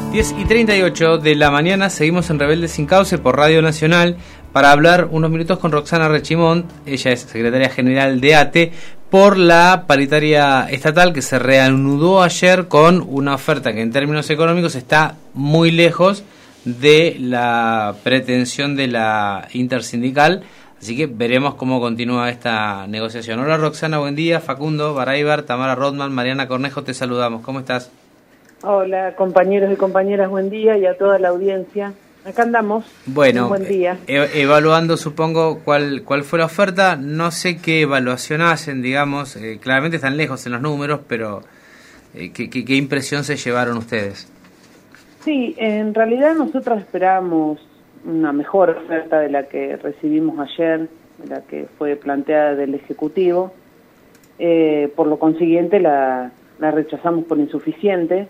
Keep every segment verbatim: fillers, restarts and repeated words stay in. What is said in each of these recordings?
diez y treinta y ocho de la mañana seguimos en Rebeldes Sin Cauce por Radio Nacional para hablar unos minutos con Roxana Rechimont. Ella es secretaria general de A T E, por la paritaria estatal que se reanudó ayer con una oferta que en términos económicos está muy lejos de la pretensión de la intersindical, así que veremos cómo continúa esta negociación. Hola Roxana, buen día. Facundo Baraybar, Tamara Rodman, Mariana Cornejo, te saludamos. ¿Cómo estás? Hola compañeros y compañeras, buen día, y a toda la audiencia. Acá andamos. Bueno, un buen día. E- evaluando supongo cuál cuál fue la oferta. No sé qué evaluación hacen, digamos, eh, claramente están lejos en los números, pero eh, ¿qué, qué, qué impresión se llevaron ustedes? Sí, en realidad nosotros esperábamos una mejor oferta de la que recibimos ayer, de la que fue planteada del Ejecutivo. Eh, por lo consiguiente la, la rechazamos por insuficiente.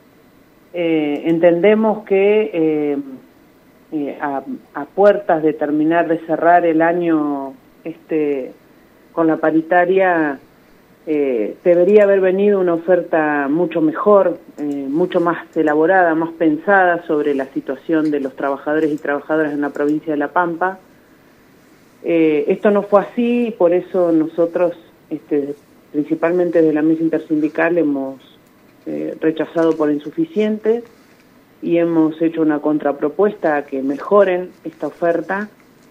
Eh, entendemos que eh, eh, a, a puertas de terminar de cerrar el año este con la paritaria eh, debería haber venido una oferta mucho mejor, eh, mucho más elaborada, más pensada sobre la situación de los trabajadores y trabajadoras en la provincia de La Pampa. Eh, esto no fue así y por eso nosotros, este, principalmente desde la mesa intersindical, hemos Eh, rechazado por insuficiente y hemos hecho una contrapropuesta a que mejoren esta oferta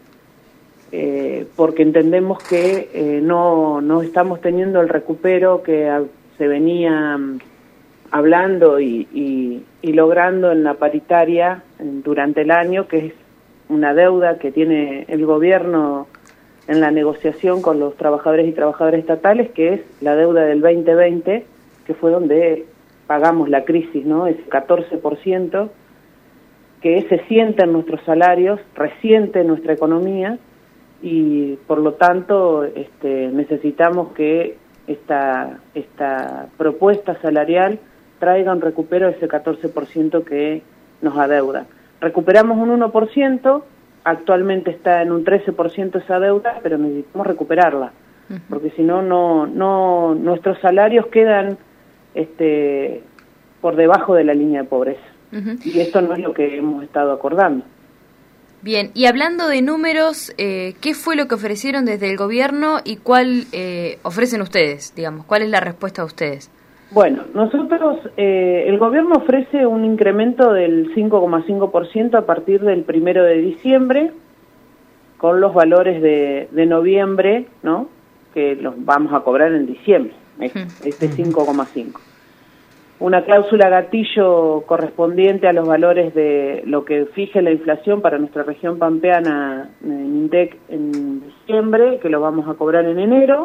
eh, porque entendemos que eh, no, no estamos teniendo el recupero que a, se venía um, hablando y, y, y logrando en la paritaria en, durante el año, que es una deuda que tiene el gobierno en la negociación con los trabajadores y trabajadoras estatales, que es la deuda del veinte veinte, que fue donde pagamos la crisis, ¿no? Ese catorce por ciento que se siente en nuestros salarios, resiente en nuestra economía y por lo tanto este, necesitamos que esta, esta propuesta salarial traiga un recupero de ese catorce por ciento que nos adeuda. Recuperamos un uno por ciento, actualmente está en un trece por ciento esa deuda, pero necesitamos recuperarla, uh-huh. porque si no, no, no, nuestros salarios quedan este por debajo de la línea de pobreza. Uh-huh. Y esto no es lo que hemos estado acordando. Bien, y hablando de números, eh, ¿qué fue lo que ofrecieron desde el gobierno y cuál eh, ofrecen ustedes, digamos? ¿Cuál es la respuesta de ustedes? Bueno, nosotros, eh, el gobierno ofrece un incremento del cinco coma cinco por ciento a partir del primero de diciembre, con los valores de, de noviembre, ¿no?, que los vamos a cobrar en diciembre, este, este cinco coma cinco. Una cláusula gatillo correspondiente a los valores de lo que fije la inflación para nuestra región pampeana en INDEC en diciembre, que lo vamos a cobrar en enero,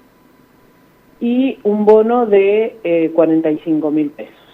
y un bono de eh, cuarenta y cinco mil pesos.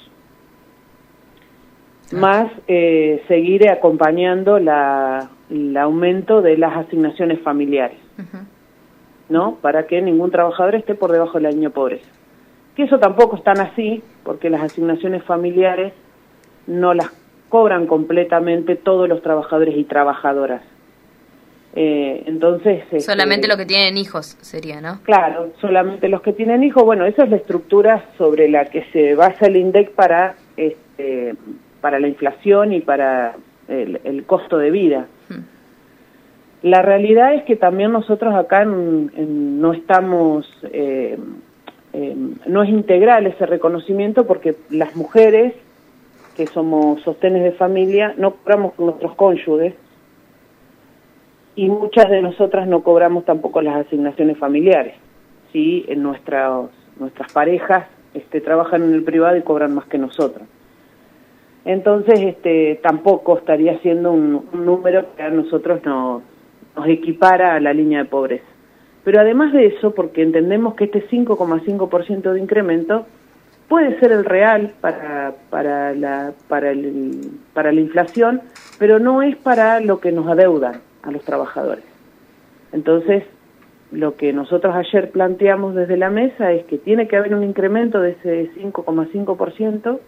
Más eh, seguir acompañando la, el aumento de las asignaciones familiares, uh-huh. ¿no?, para que ningún trabajador esté por debajo de la línea de pobreza. Que eso tampoco es tan así, porque las asignaciones familiares no las cobran completamente todos los trabajadores y trabajadoras. Eh, entonces... Solamente este, los que tienen hijos sería, ¿no? Claro, solamente los que tienen hijos. Bueno, esa es la estructura sobre la que se basa el INDEC para, este, para la inflación y para el, el costo de vida. Hmm. La realidad es que también nosotros acá en, en, no estamos... Eh, Eh, no es integral ese reconocimiento porque las mujeres que somos sostenes de familia no cobramos con nuestros cónyuges y muchas de nosotras no cobramos tampoco las asignaciones familiares. Sí, en nuestras nuestras parejas este, trabajan en el privado y cobran más que nosotros. Entonces este, tampoco estaría siendo un, un número que a nosotros nos, nos equipara a la línea de pobreza. Pero además de eso, porque entendemos que este cinco coma cinco por ciento de incremento puede ser el real para para la para el, para la inflación, pero no es para lo que nos adeudan a los trabajadores. Entonces, lo que nosotros ayer planteamos desde la mesa es que tiene que haber un incremento de ese cinco coma cinco por ciento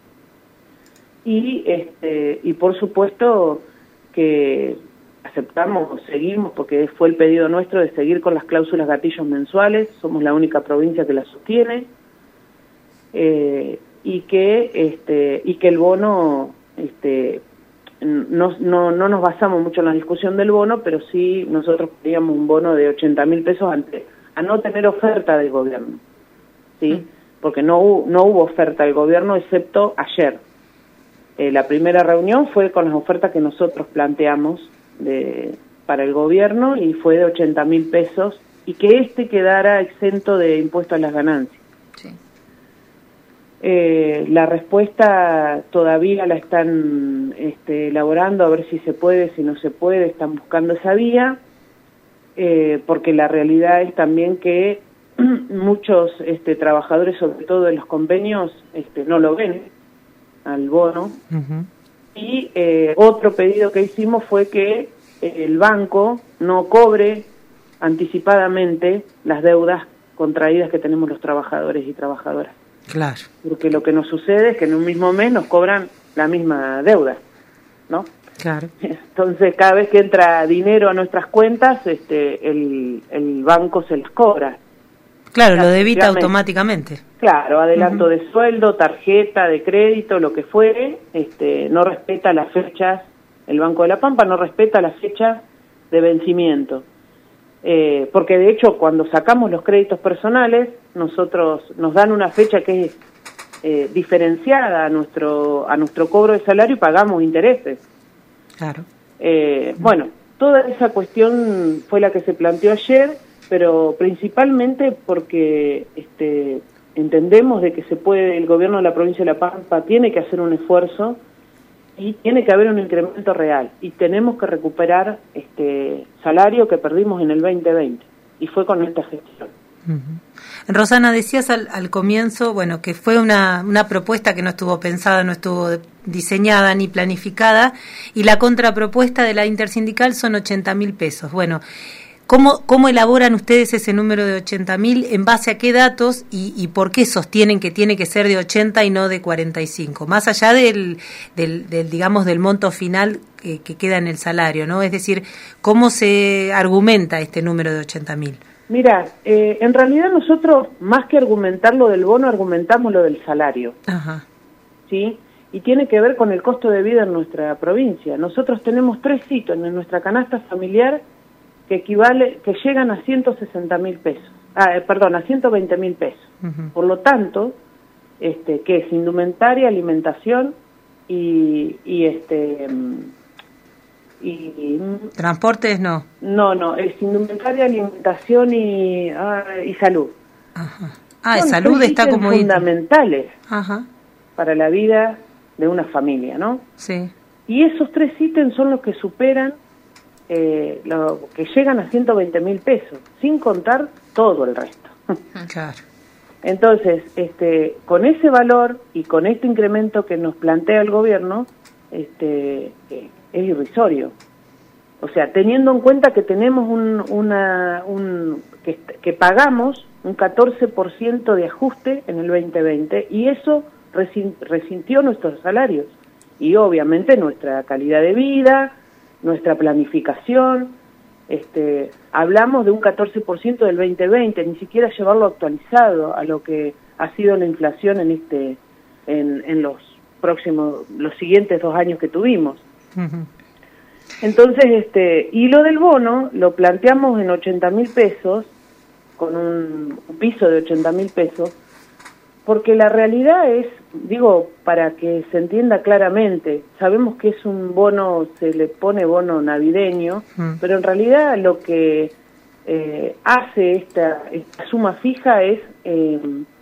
y este y por supuesto que aceptamos, seguimos, porque fue el pedido nuestro de seguir con las cláusulas gatillos mensuales, somos la única provincia que las sostiene, eh, y que este y que el bono este no, no, no nos basamos mucho en la discusión del bono, pero sí nosotros queríamos un bono de ochenta mil pesos antes, a no tener oferta del gobierno, ¿sí? Mm. Porque no hubo, no hubo oferta del gobierno excepto ayer. Eh, la primera reunión fue con las ofertas que nosotros planteamos de, para el gobierno y fue de ochenta mil pesos y que este quedara exento de impuesto a las ganancias. Sí. Eh, la respuesta todavía la están este, elaborando, a ver si se puede, si no se puede, están buscando esa vía, eh, porque la realidad es también que muchos este, trabajadores, sobre todo en los convenios, este, no lo ven al bono. Uh-huh. Y eh, otro pedido que hicimos fue que eh, el banco no cobre anticipadamente las deudas contraídas que tenemos los trabajadores y trabajadoras. Claro. Porque lo que nos sucede es que en un mismo mes nos cobran la misma deuda, ¿no? Claro. Entonces, cada vez que entra dinero a nuestras cuentas, este, el, el banco se las cobra. Claro, lo debita automáticamente. Claro, adelanto uh-huh. de sueldo, tarjeta de crédito, lo que fuere, este, no respeta las fechas, el Banco de la Pampa no respeta las fechas de vencimiento. Eh, porque de hecho cuando sacamos los créditos personales, nosotros nos dan una fecha que es eh, diferenciada a nuestro, a nuestro cobro de salario y pagamos intereses. Claro. Eh, uh-huh. Bueno, toda esa cuestión fue la que se planteó ayer, pero principalmente porque este, entendemos de que se puede, el gobierno de la provincia de La Pampa tiene que hacer un esfuerzo y tiene que haber un incremento real y tenemos que recuperar este salario que perdimos en el veinte veinte y fue con esta gestión. Uh-huh. Rosana, decías al, al comienzo, bueno, que fue una, una propuesta que no estuvo pensada, no estuvo diseñada ni planificada y la contrapropuesta de la intersindical son ochenta mil pesos. Bueno, ¿Cómo, ¿Cómo elaboran ustedes ese número de ochenta mil? ¿En base a qué datos? Y, ¿Y por qué sostienen que tiene que ser de ochenta y no de cuarenta y cinco? Más allá del, del, del digamos, del monto final que, que queda en el salario, ¿no? Es decir, ¿cómo se argumenta este número de ochenta mil? Mira, eh, en realidad nosotros, más que argumentar lo del bono, argumentamos lo del salario. Ajá. ¿Sí? Y tiene que ver con el costo de vida en nuestra provincia. Nosotros tenemos tres hitos en nuestra canasta familiar que equivale, que llegan a ciento sesenta mil pesos, ah, eh, perdón, a ciento veinte mil pesos. Uh-huh. Por lo tanto, este, que es indumentaria, alimentación y, y este y, y transportes no. No, no, es indumentaria, alimentación y ah, y salud. Ajá. Ah, Son salud está como fundamentales. Ajá. Para la vida de una familia, ¿no? Sí. Y esos tres ítems son los que superan Eh, lo que llegan a ciento veinte mil pesos, sin contar todo el resto. Claro. Entonces, este, con ese valor y con este incremento que nos plantea el gobierno, este, eh, es irrisorio. O sea, teniendo en cuenta que tenemos un, una, un, que, que pagamos un catorce por ciento de ajuste en el veinte veinte y eso resintió nuestros salarios y obviamente nuestra calidad de vida, nuestra planificación, este, hablamos de un catorce por ciento del veinte veinte, ni siquiera llevarlo actualizado a lo que ha sido la inflación en este, en, en los próximos, los siguientes dos años que tuvimos. Uh-huh. Entonces, este, y lo del bono lo planteamos en ochenta mil pesos, con un, un piso de ochenta mil pesos, porque la realidad es, digo, para que se entienda claramente, sabemos que es un bono, se le pone bono navideño, mm. pero en realidad lo que eh, hace esta, esta suma fija es eh,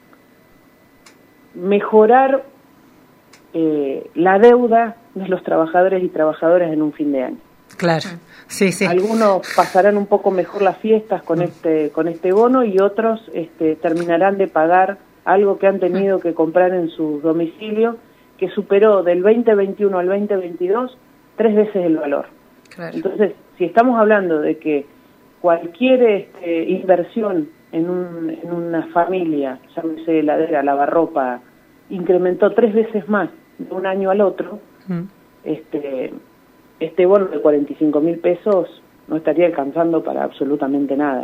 mejorar eh, la deuda de los trabajadores y trabajadoras en un fin de año. Claro, sí, sí. Algunos pasarán un poco mejor las fiestas con mm. este con este bono y otros este, terminarán de pagar algo que han tenido que comprar en su domicilio, que superó del veinte veintiuno al veinte veintidós tres veces el valor. Claro. Entonces, si estamos hablando de que cualquier este, inversión en, un, en una familia, llámese heladera, lavarropa, incrementó tres veces más de un año al otro, mm. este, este bono de cuarenta y cinco mil pesos no estaría alcanzando para absolutamente nada.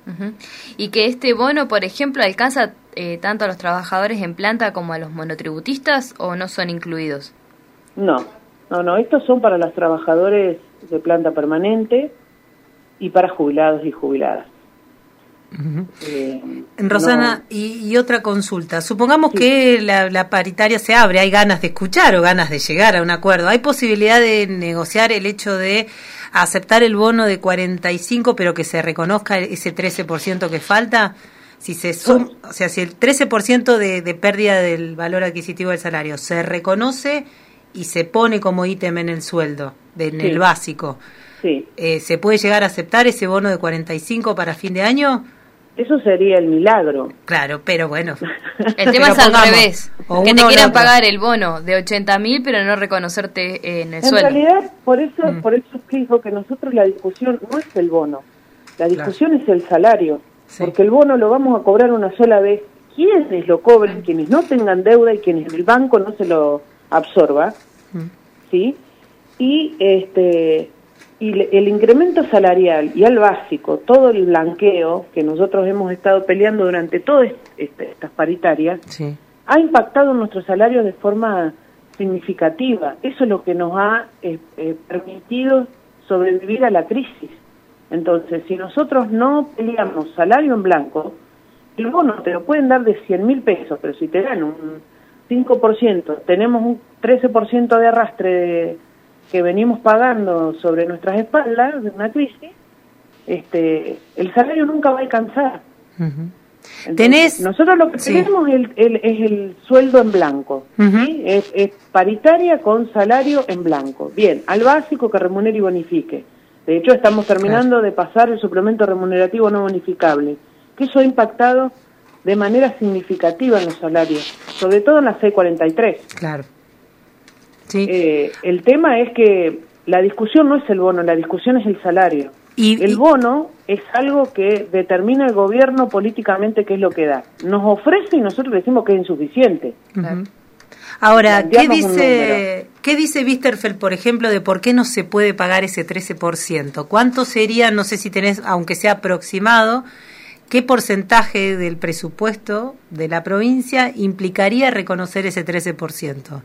Uh-huh. Y que este bono, por ejemplo, alcanza eh, tanto a los trabajadores en planta como a los monotributistas, ¿o no son incluidos? No, no, no, estos son para los trabajadores de planta permanente y para jubilados y jubiladas. Uh-huh. eh, Rosana, no. y, y otra consulta. Supongamos sí. que la, la paritaria se abre, hay ganas de escuchar o ganas de llegar a un acuerdo. ¿Hay posibilidad de negociar el hecho de aceptar el bono de cuarenta y cinco, pero que se reconozca ese trece por ciento que falta? Si se sum, o sea, si el trece por ciento de, de pérdida del valor adquisitivo del salario se reconoce y se pone como ítem en el sueldo, de, en sí. el básico, sí. eh, ¿se puede llegar a aceptar ese bono de cuarenta y cinco para fin de año? Eso sería el milagro. Claro, pero bueno. El tema es al revés. Que te quieran pagar el bono de ochenta mil, pero no reconocerte en el en sueldo. En realidad, por eso mm. por eso explico que nosotros la discusión no es el bono. La discusión claro. es el salario. Sí. Porque el bono lo vamos a cobrar una sola vez. Quienes lo cobren, quienes no tengan deuda y quienes el banco no se lo absorba, mm. ¿sí? Y este... Y el incremento salarial y al básico, todo el blanqueo que nosotros hemos estado peleando durante todas este, estas paritarias, sí. ha impactado en nuestros salarios de forma significativa. Eso es lo que nos ha eh, eh, permitido sobrevivir a la crisis. Entonces, si nosotros no peleamos salario en blanco, el bono te lo pueden dar de cien mil pesos, pero si te dan un cinco por ciento, tenemos un trece por ciento de arrastre de que venimos pagando sobre nuestras espaldas de una crisis, este, el salario nunca va a alcanzar. Uh-huh. Entonces, ¿Tenés? Nosotros lo que sí. tenemos el, el, es el sueldo en blanco, uh-huh. ¿sí? es, es paritaria con salario en blanco. Bien, al básico que remunere y bonifique. De hecho, estamos terminando claro. de pasar el suplemento remunerativo no bonificable, que eso ha impactado de manera significativa en los salarios, sobre todo en la C cuarenta y tres. Claro. Sí. Eh, el tema es que la discusión no es el bono, la discusión es el salario. Y, el y... bono es algo que determina el gobierno políticamente qué es lo que da. Nos ofrece y nosotros decimos que es insuficiente. Uh-huh. Ahora, ¿qué dice, ¿qué dice Wisterfeld, por ejemplo, de por qué no se puede pagar ese trece por ciento? ¿Cuánto sería, no sé si tenés, aunque sea aproximado, qué porcentaje del presupuesto de la provincia implicaría reconocer ese trece por ciento?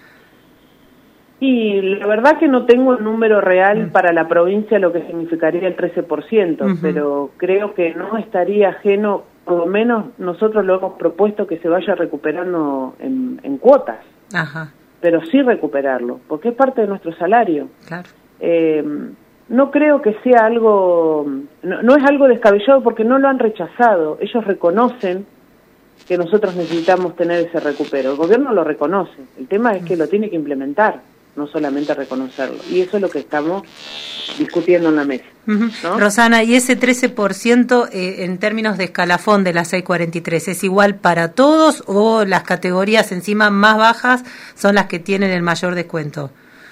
Y la verdad que no tengo el número real para la provincia lo que significaría el trece por ciento, uh-huh. pero creo que no estaría ajeno, por lo menos nosotros lo hemos propuesto que se vaya recuperando en, en cuotas, Ajá. pero sí recuperarlo, porque es parte de nuestro salario. Claro. Eh, no creo que sea algo, no, no es algo descabellado porque no lo han rechazado, ellos reconocen que nosotros necesitamos tener ese recupero, el gobierno lo reconoce, el tema es que lo tiene que implementar, no solamente reconocerlo. Y eso es lo que estamos discutiendo en la mesa. Uh-huh. ¿No? Rosana, ¿y ese trece por ciento eh, en términos de escalafón de la seis cuarenta y tres es igual para todos o las categorías encima más bajas son las que tienen el mayor descuento?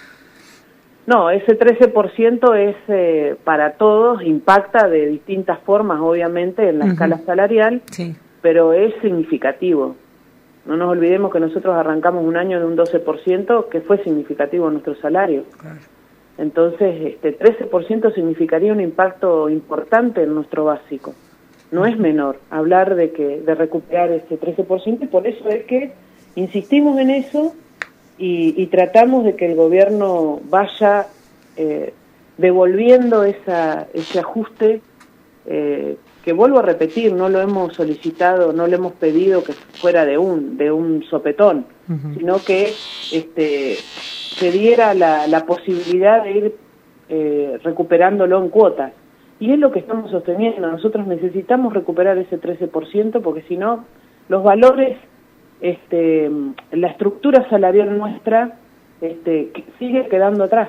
No, ese trece por ciento es eh, para todos, impacta de distintas formas, obviamente, en la uh-huh. escala salarial, sí. pero es significativo. No nos olvidemos que nosotros arrancamos un año de un doce por ciento que fue significativo en nuestro salario. Claro. Entonces, este trece por ciento significaría un impacto importante en nuestro básico. No es menor hablar de que de recuperar ese trece por ciento y por eso es que insistimos en eso y, y tratamos de que el gobierno vaya eh, devolviendo esa, ese ajuste eh, que vuelvo a repetir, no lo hemos solicitado, no lo hemos pedido que fuera de un de un sopetón, uh-huh. sino que este se diera la, la posibilidad de ir eh, recuperándolo en cuotas. Y es lo que estamos sosteniendo. Nosotros necesitamos recuperar ese trece por ciento porque si no, los valores, este la estructura salarial nuestra este sigue quedando atrás.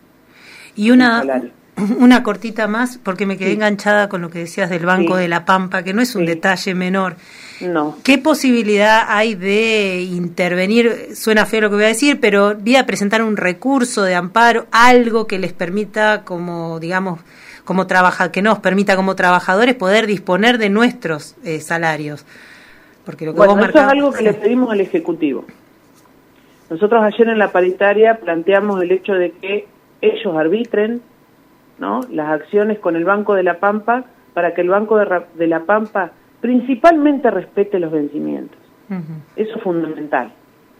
Y una... Una cortita más, porque me quedé sí. enganchada con lo que decías del Banco sí. de la Pampa, que no es un sí. detalle menor. No. ¿Qué posibilidad hay de intervenir? Suena feo lo que voy a decir, pero voy a presentar un recurso de amparo, algo que les permita, como digamos, como trabaja, que nos permita como trabajadores poder disponer de nuestros eh, salarios. Porque lo que bueno, vos eso marcabas... es algo que le pedimos al Ejecutivo. Nosotros ayer en la paritaria planteamos el hecho de que ellos arbitren, ¿no?, las acciones con el Banco de la Pampa para que el Banco de, de la Pampa principalmente respete los vencimientos. Uh-huh. Eso es fundamental.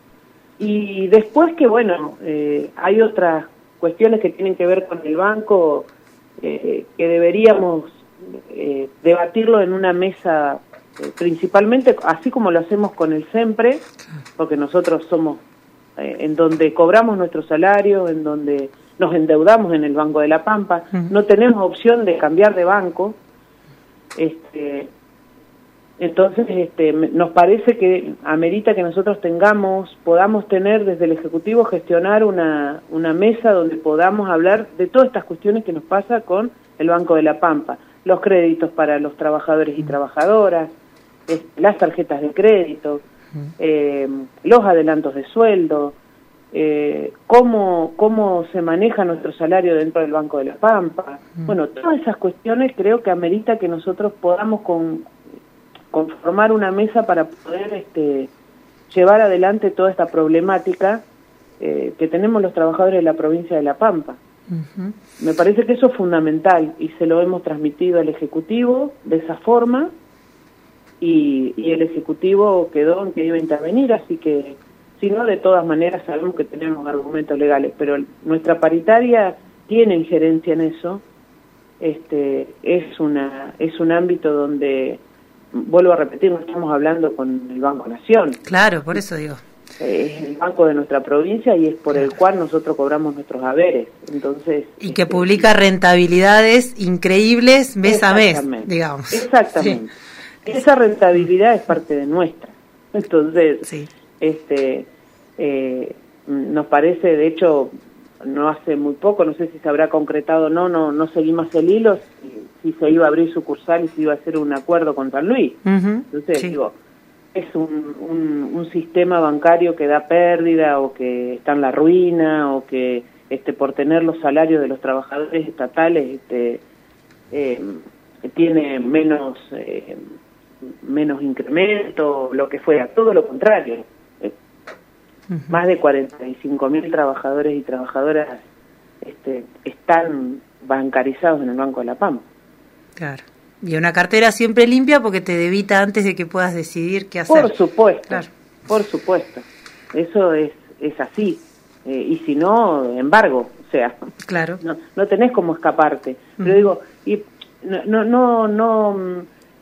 Y después que, bueno, eh, hay otras cuestiones que tienen que ver con el banco, eh, que deberíamos eh, debatirlo en una mesa, eh, principalmente, así como lo hacemos con el SEMPRE, porque nosotros somos eh, en donde cobramos nuestro salario, en donde nos endeudamos en el Banco de la Pampa, uh-huh. no tenemos opción de cambiar de banco. Este, entonces este, nos parece que amerita que nosotros tengamos, podamos tener desde el Ejecutivo gestionar una, una mesa donde podamos hablar de todas estas cuestiones que nos pasa con el Banco de la Pampa, los créditos para los trabajadores y trabajadoras, es, las tarjetas de crédito, eh, los adelantos de sueldo, eh, cómo, cómo se maneja nuestro salario dentro del Banco de la Pampa. Bueno, todas esas cuestiones creo que amerita que nosotros podamos con conformar una mesa para poder este, llevar adelante toda esta problemática eh, que tenemos los trabajadores de la provincia de La Pampa. Uh-huh. Me parece que eso es fundamental y se lo hemos transmitido al Ejecutivo de esa forma y, y el Ejecutivo quedó en que iba a intervenir, así que si no, de todas maneras sabemos que tenemos argumentos legales, pero nuestra paritaria tiene injerencia en eso. Este, es una es un ámbito donde, vuelvo a repetir, no estamos hablando con el Banco Nación. Claro, por eso digo. Es el banco de nuestra provincia y es por claro. el cual nosotros cobramos nuestros haberes. Entonces y que este, publica rentabilidades increíbles mes a mes, digamos. Exactamente. Sí. Esa rentabilidad es parte de nuestra. Entonces, sí. este eh, nos parece, de hecho, no hace muy poco, no sé si se habrá concretado o no, no, no seguimos el hilo, si, si se iba a abrir sucursal y si iba a hacer un acuerdo con San Luis. Uh-huh. Entonces, sí. digo, es un, un, un sistema bancario que da pérdida o que está en la ruina o que este por tener los salarios de los trabajadores estatales este eh, tiene menos eh, menos incremento, lo que fuera, todo lo contrario. Eh, uh-huh. Más de cuarenta y cinco mil trabajadores y trabajadoras este, están bancarizados en el Banco de la Pampa. Claro. Y una cartera siempre limpia porque te debita antes de que puedas decidir qué hacer. Por supuesto, claro. por supuesto. Eso es es así. Eh, y si no, embargo, o sea, claro. no, no tenés cómo escaparte. Uh-huh. Pero digo, y no no no no,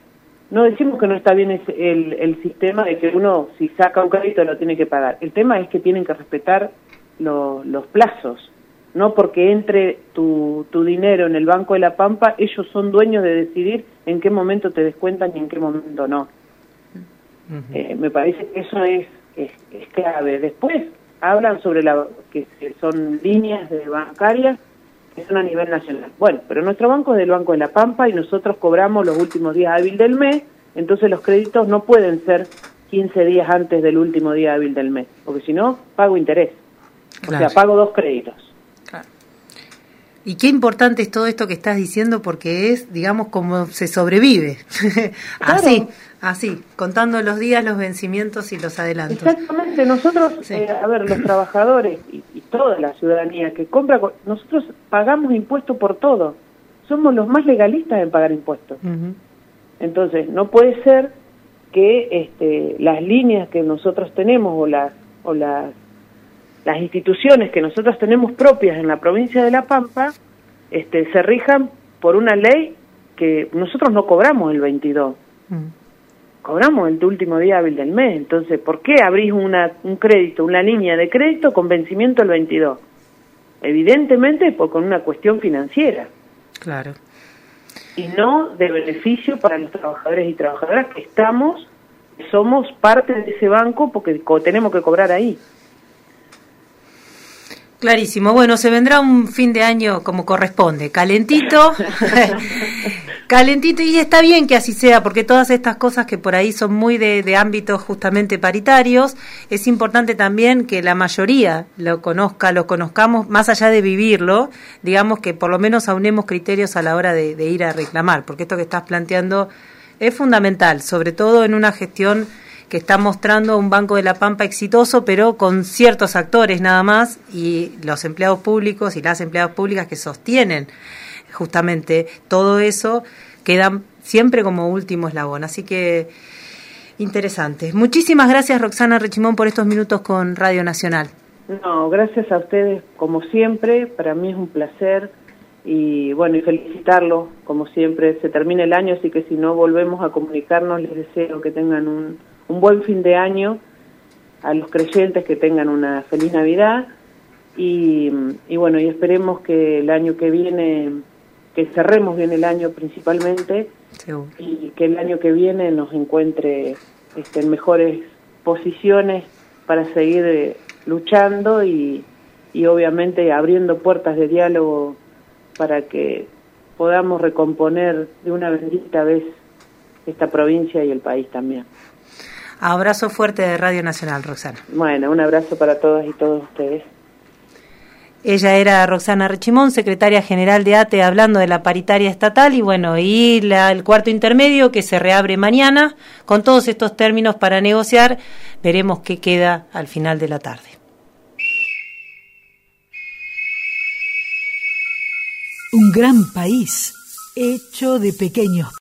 no decimos que no está bien ese, el, el sistema de que uno, si saca un crédito, lo tiene que pagar. El tema es que tienen que respetar lo, los plazos. No porque entre tu, tu dinero en el Banco de la Pampa, ellos son dueños de decidir en qué momento te descuentan y en qué momento no. Uh-huh. Eh, me parece que eso es, es, es clave. Después hablan sobre la que son líneas de bancarias que son a nivel nacional. Bueno, pero nuestro banco es del Banco de la Pampa y nosotros cobramos los últimos días hábiles del mes, entonces los créditos no pueden ser quince días antes del último día hábil del mes, porque si no, pago interés. Claro. O sea, pago dos créditos. Y qué importante es todo esto que estás diciendo porque es, digamos, como se sobrevive. así, claro. así, contando los días, los vencimientos y los adelantos. Exactamente, nosotros, sí. eh, a ver, los trabajadores y, y toda la ciudadanía que compra, nosotros pagamos impuestos por todo. Somos los más legalistas en pagar impuestos. Uh-huh. Entonces, no puede ser que este, las líneas que nosotros tenemos o las o las las instituciones que nosotros tenemos propias en la provincia de La Pampa este, se rijan por una ley que nosotros no cobramos el veintidós, mm. cobramos el último día hábil del mes. Entonces, ¿por qué abrís una, un crédito, una línea de crédito con vencimiento el veintidós? Evidentemente por, con una cuestión financiera. Claro. Y no de beneficio para los trabajadores y trabajadoras que estamos, somos parte de ese banco porque co- tenemos que cobrar ahí. Clarísimo. Bueno, se vendrá un fin de año como corresponde, calentito, calentito, y está bien que así sea, porque todas estas cosas que por ahí son muy de, de ámbitos justamente paritarios, es importante también que la mayoría lo conozca, lo conozcamos, más allá de vivirlo, digamos que por lo menos aunemos criterios a la hora de, de ir a reclamar, porque esto que estás planteando es fundamental, sobre todo en una gestión que está mostrando un Banco de la Pampa exitoso, pero con ciertos actores nada más, y los empleados públicos y las empleadas públicas que sostienen justamente todo eso, quedan siempre como último eslabón. Así que interesante. Muchísimas gracias, Roxana Rechimón, por estos minutos con Radio Nacional. No, gracias a ustedes como siempre, para mí es un placer y bueno, y felicitarlos como siempre. Se termina el año, así que si no volvemos a comunicarnos, les deseo que tengan un, un buen fin de año, a los creyentes que tengan una feliz Navidad y, y bueno, y esperemos que el año que viene, que cerremos bien el año principalmente, Seguro. Y que el año que viene nos encuentre este, en mejores posiciones para seguir eh, luchando y, y obviamente abriendo puertas de diálogo para que podamos recomponer de una bendita vez esta provincia y el país también. Abrazo fuerte de Radio Nacional, Roxana. Bueno, un abrazo para todas y todos ustedes. Ella era Roxana Rechimón, secretaria general de A T E, hablando de la paritaria estatal y bueno, y la, el cuarto intermedio que se reabre mañana con todos estos términos para negociar. Veremos qué queda al final de la tarde. Un gran país hecho de pequeños